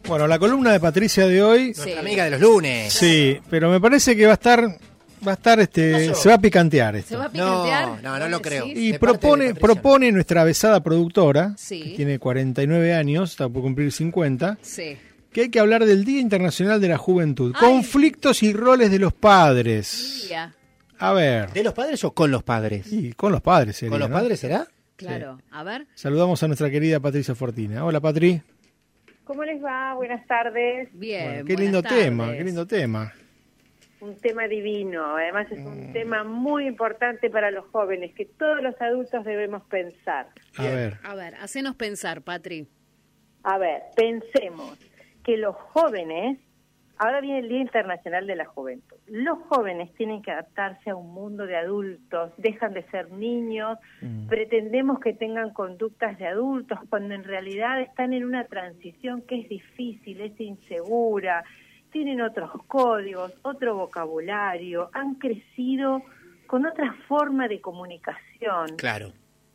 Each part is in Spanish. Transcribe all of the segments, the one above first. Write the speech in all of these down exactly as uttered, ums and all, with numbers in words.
Bueno, la columna de Patricia de hoy... Nuestra sí. amiga de los lunes. Sí, pero me parece que va a estar... Va a estar, este, se va a picantear esto. ¿Se va a picantear? No, no, no lo creo. Y de propone, propone nuestra avesada productora, sí. que tiene cuarenta y nueve años, está por cumplir cincuenta, sí. que hay que hablar del Día Internacional de la Juventud. Ay. Conflictos y roles de los padres. Día. A ver. ¿De los padres o con los padres? Y con los padres sería, ¿Con los ¿no? padres será? Claro, sí. A ver. Saludamos a nuestra querida Patricia Fortina. Hola, Patri. ¿Cómo les va? Buenas tardes. Bien, bueno, qué lindo tardes. tema, qué lindo tema. Un tema divino, además es un mm. tema muy importante para los jóvenes, que todos los adultos debemos pensar. A ver. A ver, hacenos pensar, Patri. A ver, pensemos que los jóvenes, ahora viene el Día Internacional de la Juventud, los jóvenes tienen que adaptarse a un mundo de adultos, dejan de ser niños, mm. pretendemos que tengan conductas de adultos, cuando en realidad están en una transición que es difícil, es insegura, tienen otros códigos, otro vocabulario, han crecido con otra forma de comunicación. Claro.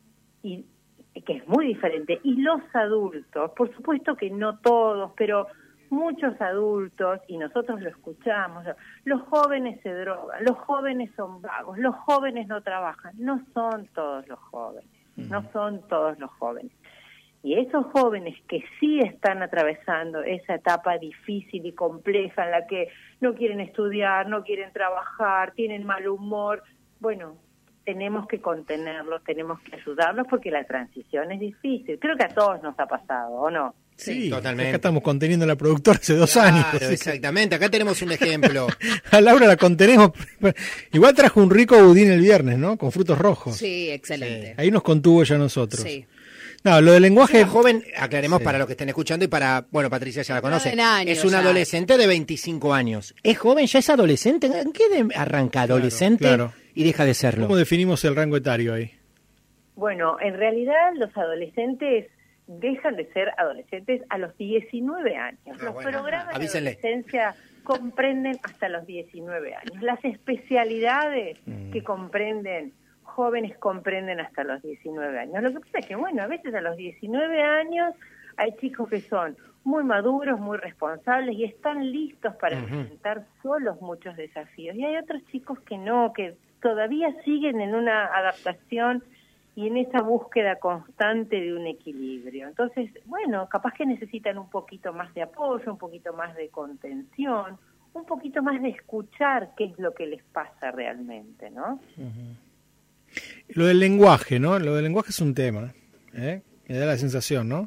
Y que es muy diferente. Y los adultos, por supuesto que no todos, pero muchos adultos, y nosotros lo escuchamos, los jóvenes se drogan, los jóvenes son vagos, los jóvenes no trabajan. No son todos los jóvenes, uh-huh. no son todos los jóvenes. Y esos jóvenes que sí están atravesando esa etapa difícil y compleja en la que no quieren estudiar, no quieren trabajar, tienen mal humor, bueno, tenemos que contenerlos, tenemos que ayudarlos porque la transición es difícil. Creo que a todos nos ha pasado, ¿o no? Sí, totalmente. Acá estamos conteniendo a la productora hace dos claro, años. Exactamente, acá tenemos un ejemplo. A Laura la contenemos. Igual trajo un rico budín el viernes, ¿no? Con frutos rojos. Sí, excelente. Sí. Ahí nos contuvo ella a nosotros. Sí. No, lo del lenguaje... Es una joven, aclaremos sí. para los que estén escuchando y para, bueno, Patricia ya la conoce, años, es un ya. adolescente de veinticinco años. ¿Es joven? ¿Ya es adolescente? ¿En qué de, arranca adolescente claro, claro. y deja de serlo? ¿Cómo definimos el rango etario ahí? Bueno, en realidad los adolescentes dejan de ser adolescentes a los diecinueve años. Ah, los bueno, programas avísenle. de adolescencia comprenden hasta los diecinueve años. Las especialidades mm. que comprenden... jóvenes comprenden hasta los diecinueve años. Lo que pasa es que, bueno, a veces a los diecinueve años hay chicos que son muy maduros, muy responsables y están listos para uh-huh. enfrentar solos muchos desafíos. Y hay otros chicos que no, que todavía siguen en una adaptación y en esa búsqueda constante de un equilibrio. Entonces, bueno, capaz que necesitan un poquito más de apoyo, un poquito más de contención, un poquito más de escuchar qué es lo que les pasa realmente, ¿no? Uh-huh. Lo del lenguaje, ¿no? Lo del lenguaje es un tema, ¿eh? Me da la sensación, ¿no?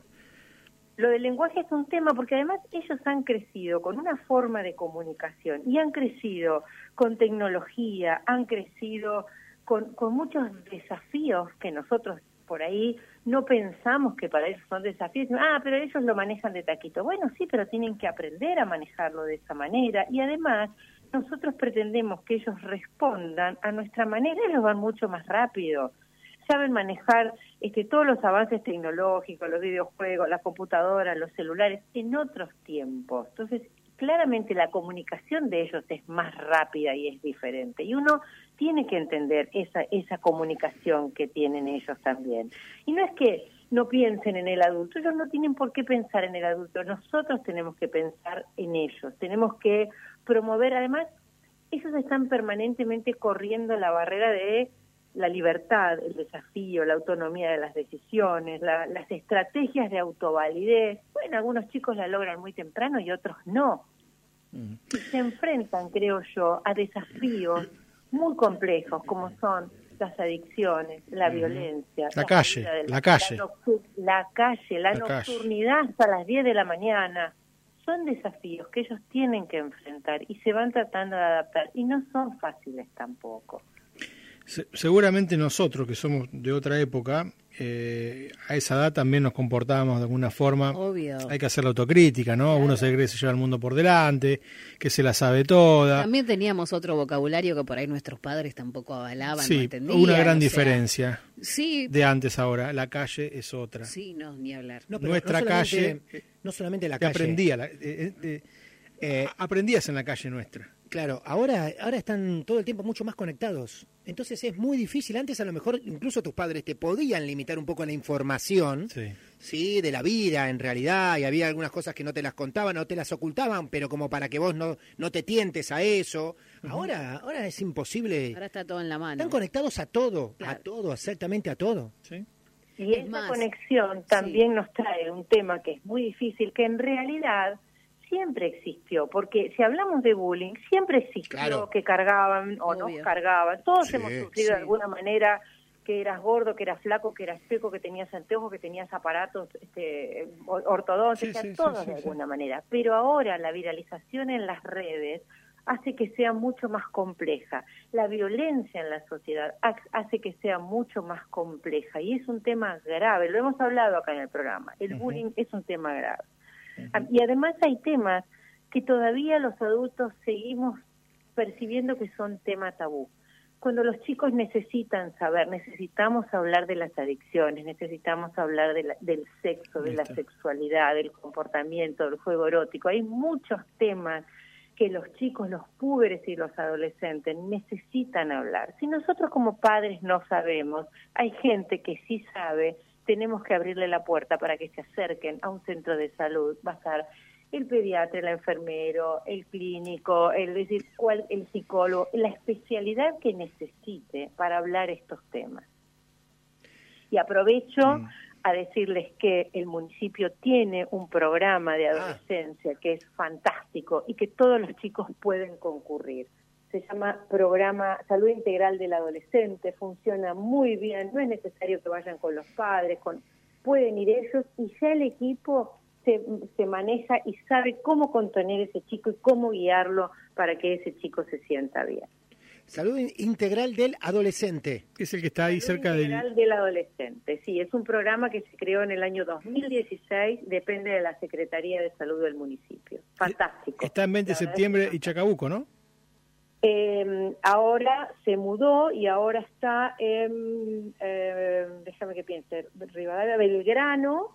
Lo del lenguaje es un tema porque además ellos han crecido con una forma de comunicación y han crecido con tecnología, han crecido con, con muchos desafíos que nosotros por ahí no pensamos que para ellos son desafíos. Ah, pero ellos lo manejan de taquito. Bueno, sí, pero tienen que aprender a manejarlo de esa manera y además... nosotros pretendemos que ellos respondan a nuestra manera, ellos van mucho más rápido, saben manejar este, todos los avances tecnológicos, los videojuegos, las computadoras, los celulares, en otros tiempos. Entonces, claramente la comunicación de ellos es más rápida y es diferente, y uno tiene que entender esa, esa comunicación que tienen ellos también. Y no es que no piensen en el adulto, ellos no tienen por qué pensar en el adulto, nosotros tenemos que pensar en ellos, tenemos que promover, además, ellos están permanentemente corriendo la barrera de la libertad, el desafío, la autonomía de las decisiones, la, las estrategias de autovalidez. Bueno, algunos chicos la logran muy temprano y otros no. Mm. Y se enfrentan, creo yo, a desafíos muy complejos, como son las adicciones, la mm. violencia, la, la calle, la, la calle, la, noctur- la calle, la, la nocturnidad calle. Hasta las diez de la mañana. Son desafíos que ellos tienen que enfrentar y se van tratando de adaptar y no son fáciles tampoco. Se, seguramente nosotros que somos de otra época, eh, a esa edad también nos comportábamos de alguna forma. Obvio. Hay que hacer la autocrítica, ¿no? Claro. Uno se cree que se lleva el mundo por delante, que se la sabe toda. También teníamos otro vocabulario que por ahí nuestros padres tampoco avalaban, sí, no entendían. una gran o diferencia. Sea, sí. De antes ahora, la calle es otra. Sí, no, ni hablar. No, pero Nuestra no calle, no solamente la calle. calle. Aprendía, la, eh, eh, eh, aprendías en la calle nuestra. Claro, ahora, ahora están todo el tiempo mucho más conectados. Entonces es muy difícil. Antes a lo mejor incluso tus padres te podían limitar un poco la información. Sí. Sí, de la vida en realidad, y había algunas cosas que no te las contaban, no te las ocultaban, pero como para que vos no, no te tientes a eso. Uh-huh. Ahora, ahora es imposible. Ahora está todo en la mano. Están conectados a todo, claro. a todo, exactamente a todo. ¿Sí? Y es esa más, conexión también sí. nos trae un tema que es muy difícil, que en realidad siempre existió, porque si hablamos de bullying, siempre existió claro. que cargaban o Obvio. nos cargaban. Todos Sí, hemos sufrido sí. de alguna manera que eras gordo, que eras flaco, que eras seco, que tenías anteojos, que tenías aparatos este, ortodontólogos, Sí, sí, todos sí, sí, de sí. alguna manera. Pero ahora la viralización en las redes hace que sea mucho más compleja. La violencia en la sociedad hace que sea mucho más compleja y es un tema grave. Lo hemos hablado acá en el programa. El uh-huh. bullying es un tema grave. Uh-huh. Y además hay temas que todavía los adultos seguimos percibiendo que son tema tabú. Cuando los chicos necesitan saber, necesitamos hablar de las adicciones, necesitamos hablar de la, del sexo, de la sexualidad, del comportamiento, del juego erótico. Hay muchos temas que los chicos, los púberes y los adolescentes necesitan hablar. Si nosotros como padres no sabemos, hay gente que sí sabe, tenemos que abrirle la puerta para que se acerquen a un centro de salud. Va a estar el pediatra, el enfermero, el clínico, el, decir, cual, el psicólogo, la especialidad que necesite para hablar estos temas. Y aprovecho mm. a decirles que el municipio tiene un programa de adolescencia ah. que es fantástico y que todos los chicos pueden concurrir. Se llama Programa Salud Integral del Adolescente, funciona muy bien, no es necesario que vayan con los padres, con pueden ir ellos y ya el equipo se, se maneja y sabe cómo contener a ese chico y cómo guiarlo para que ese chico se sienta bien. Salud Integral del Adolescente. Es el que está ahí Salud cerca del... Integral del Adolescente, sí, es un programa que se creó en el año dos mil dieciséis, depende de la Secretaría de Salud del municipio. Fantástico. Está en veinte de septiembre y Chacabuco, ¿no? Eh, ahora se mudó y ahora está en, eh, déjame que piense, Rivadavia, Belgrano,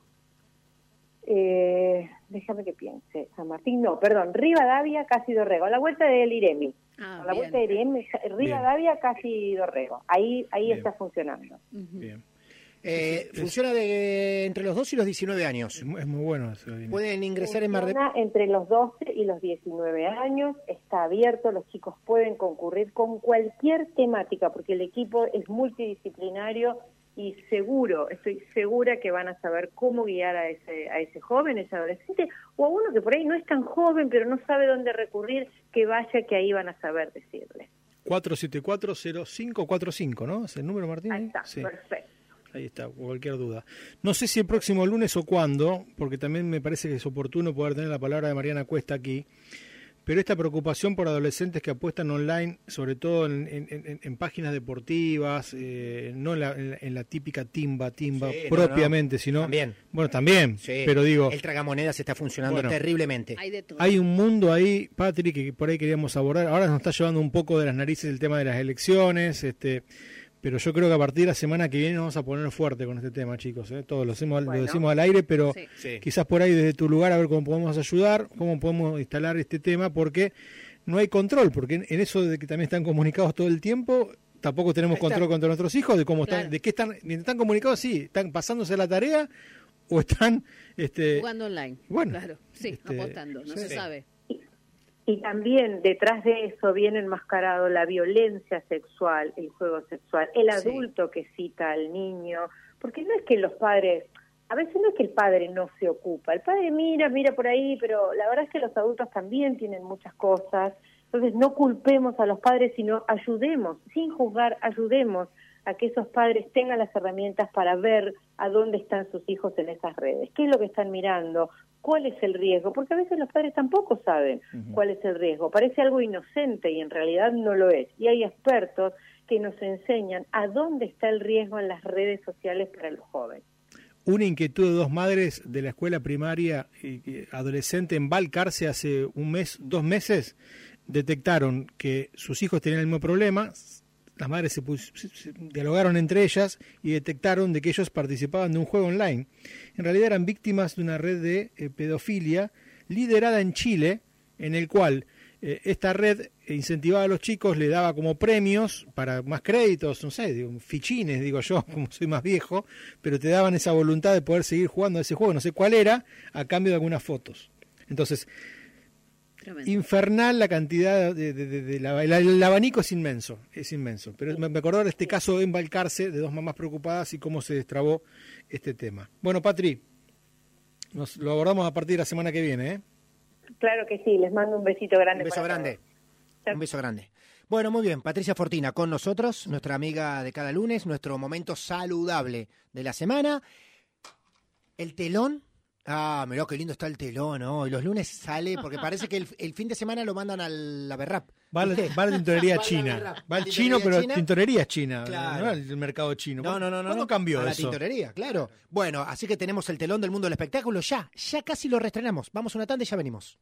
eh, déjame que piense, San Martín, no, perdón, Rivadavia, Casi Dorrego, a la vuelta del Iremi, ah, a la bien. vuelta del Iremi, Rivadavia, Casi Dorrego, ahí ahí bien. Está funcionando. Uh-huh. Bien. Eh, es, funciona de entre los doce y los diecinueve años. Es, es muy bueno eso. Pueden ingresar funciona en Mar de... entre los doce y los diecinueve años, está abierto, los chicos pueden concurrir con cualquier temática, porque el equipo es multidisciplinario y seguro, estoy segura que van a saber cómo guiar a ese a ese joven, ese adolescente, o a uno que por ahí no es tan joven, pero no sabe dónde recurrir, que vaya, que ahí van a saber decirle. cuatro siete cuatro cero cinco cuatro cinco, ¿no? ¿Es el número, Martín? Ahí está, sí. Perfecto. Ahí está, cualquier duda. No sé si el próximo lunes o cuándo, porque también me parece que es oportuno poder tener la palabra de Mariana Cuesta aquí, pero esta preocupación por adolescentes que apuestan online, sobre todo en, en, en, en páginas deportivas, eh, no en la, en, la, en la típica timba, timba sí, propiamente, no, no. sino... También. Bueno, también, sí, pero digo... El tragamonedas está funcionando bueno, terriblemente. Hay de todo. Hay un mundo ahí, Patrick, que por ahí queríamos abordar. Ahora nos está llevando un poco de las narices el tema de las elecciones, este... Pero yo creo que a partir de la semana que viene nos vamos a poner fuerte con este tema, chicos. ¿eh? Todos lo, hacemos, bueno, lo decimos al aire, pero sí. Sí. quizás por ahí desde tu lugar a ver cómo podemos ayudar, cómo podemos instalar este tema, porque no hay control, porque en, en eso de que también están comunicados todo el tiempo, tampoco tenemos control contra nuestros hijos, de cómo claro. están, de qué están, mientras están comunicados, sí, están pasándose la tarea o están... este jugando online, bueno, claro, sí, este, apostando, no sí. se sabe. Y también detrás de eso viene enmascarado la violencia sexual, el juego sexual, el adulto sí. que cita al niño, porque no es que los padres, a veces no es que el padre no se ocupa, el padre mira, mira por ahí, pero la verdad es que los adultos también tienen muchas cosas, entonces no culpemos a los padres, sino ayudemos, sin juzgar, ayudemos a que esos padres tengan las herramientas para ver a dónde están sus hijos en esas redes, qué es lo que están mirando, cuál es el riesgo, porque a veces los padres tampoco saben uh-huh. cuál es el riesgo, parece algo inocente y en realidad no lo es, y hay expertos que nos enseñan a dónde está el riesgo en las redes sociales para los jóvenes. Una inquietud de dos madres de la escuela primaria y adolescente en Balcarce hace un mes, dos meses, detectaron que sus hijos tenían el mismo problema. Las madres se, pus- se dialogaron entre ellas y detectaron de que ellos participaban de un juego online. En realidad eran víctimas de una red de eh, pedofilia liderada en Chile, en el cual eh, esta red incentivaba a los chicos, le daba como premios para más créditos, no sé, digo, fichines, digo yo, como soy más viejo, pero te daban esa voluntad de poder seguir jugando a ese juego, no sé cuál era, a cambio de algunas fotos. Entonces, tremendo. Infernal la cantidad de, de, de, de la, el, el abanico es inmenso, es inmenso. Pero me, me acordó de este caso en Balcarce de dos mamás preocupadas y cómo se destrabó este tema. Bueno, Patri, nos lo abordamos a partir de la semana que viene, ¿eh? Claro que sí, les mando un besito grande. Un beso grande. Un beso grande. Bueno, muy bien, Patricia Fortina con nosotros, nuestra amiga de cada lunes, nuestro momento saludable de la semana. El telón. Ah, mirá qué lindo está el telón, ¿no? Y los lunes sale, porque parece que el, el fin de semana lo mandan a la Berrap. Va, va a la tintorería china. Va al chino, pero china. Tintorería china, claro. No el mercado chino. No, no, no. ¿Cuándo no, cambió a eso? La tintorería, claro. Bueno, así que tenemos el telón del mundo del espectáculo ya. Ya casi lo reestrenamos. Vamos a una tanda y ya venimos.